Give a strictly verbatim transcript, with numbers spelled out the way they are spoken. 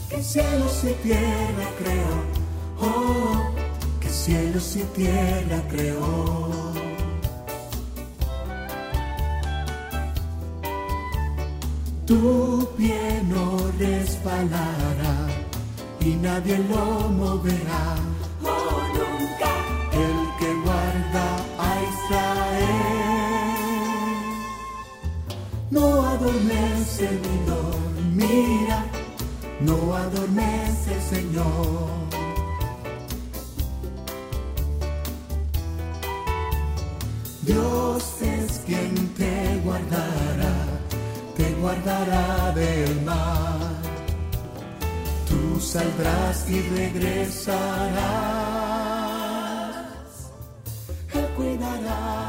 que cielos y tierra creó, oh, que cielos y tierra creó. Tu pie no resbalará y nadie lo moverá, oh, nunca. El que guarda a Israel no adormece ni dormirá, no adormece el Señor. Dios es quien te guardará, te guardará del mal. Tú saldrás y regresarás, Él cuidará